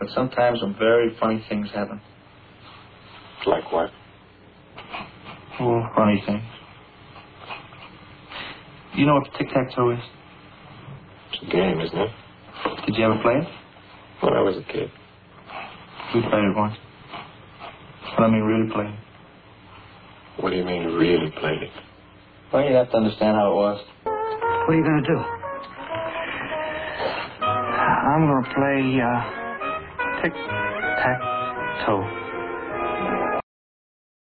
But sometimes some very funny things happen. Like what? Oh, funny things. You know what tic-tac-toe is? It's a game, isn't it? Did you ever play it? When I was a kid. We played it once. But I mean really played it. What do you mean, really played it? Well, you have to understand how it was. What are you going to do? I'm going to play tic-tac-toe.